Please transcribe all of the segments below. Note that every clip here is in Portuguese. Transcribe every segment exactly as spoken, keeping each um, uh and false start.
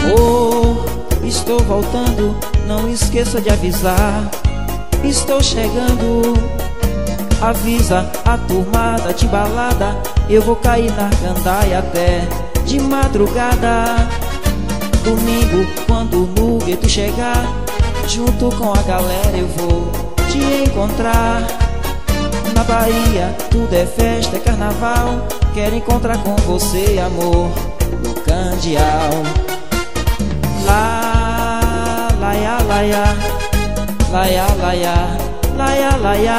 Amor, estou voltando, não esqueça de avisar. Estou chegando, avisa a turmada de balada. Eu vou cair na gandaia até de madrugada. Domingo, quando no gueto chegar, junto com a galera eu vou te encontrar. Na Bahia tudo é festa, é carnaval. Quero encontrar com você, amor, no Candeal. Lá, laia, laia, laia, laia, laia, laia.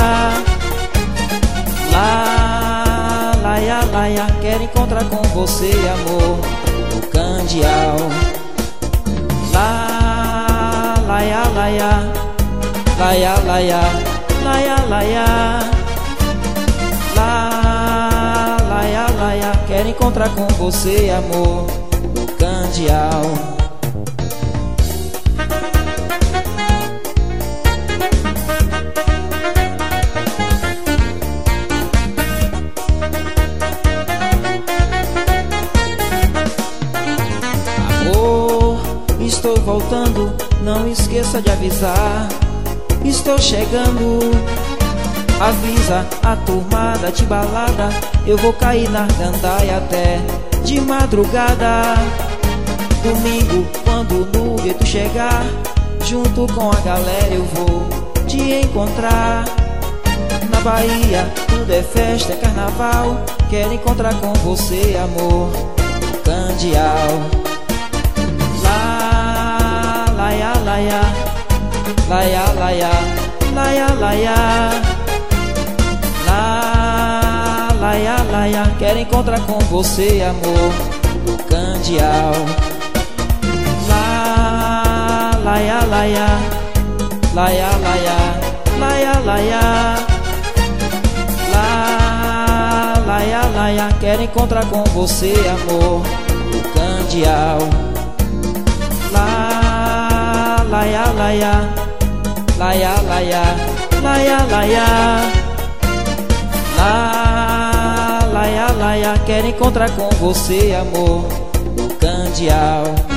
Lá, laia, laia, quero encontrar com você, amor, no Candeal. Lá, laia, laia, laia, laia, laia, laia. Lá, laia, laia, quero encontrar com você, amor, no Candeal. Amor, estou voltando, não esqueça de avisar. Estou chegando, avisa a turmada de balada. Eu vou cair na gandaia até de madrugada. Domingo, quando no gueto chegar, junto com a galera eu vou te encontrar. Na Bahia tudo é festa, é carnaval. Quero encontrar com você, amor, no Candeal. Lá, laia, laia, laia, laia, laia, laia. Lá, laia, laia, quero encontrar com você, amor, no Candeal. Lá, laia, laia, laia, laia, laia, laia. Lá, laia, laia, quero encontrar com você, amor, no Candeal. Lá, laia, laia, laia, laia, laia, laia. Lá, laia, laia, quero encontrar com você, amor, no Candeal.